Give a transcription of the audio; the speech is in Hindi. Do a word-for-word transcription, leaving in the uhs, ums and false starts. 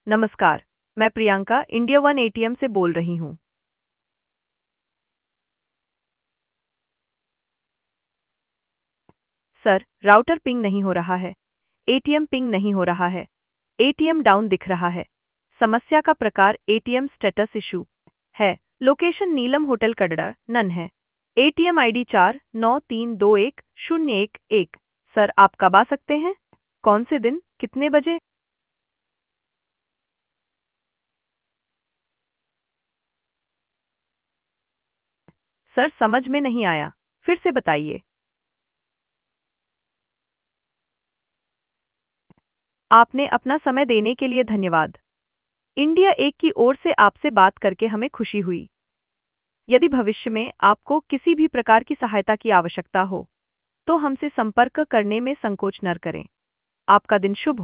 नमस्कार, मैं प्रियंका इंडिया वन एटीएम से बोल रही हूँ। सर, राउटर पिंग नहीं हो रहा है। एटीएम पिंग नहीं हो रहा है। एटीएम डाउन दिख रहा है। समस्या का प्रकार एटीएम स्टेटस इशू है। Location Neelam hotel Katra, none है। एटीएम आईडी चार नौ तीन दो एक शून्य एक एक। सर, आप कब आ सकते हैं? कौन से दिन, कितने बजे? सर, समझ में नहीं आया, फिर से बताइए। आपने अपना समय देने के लिए धन्यवाद। इंडिया एक की ओर से आपसे बात करके हमें खुशी हुई। यदि भविष्य में आपको किसी भी प्रकार की सहायता की आवश्यकता हो, तो हमसे संपर्क करने में संकोच न करें। आपका दिन शुभ हो।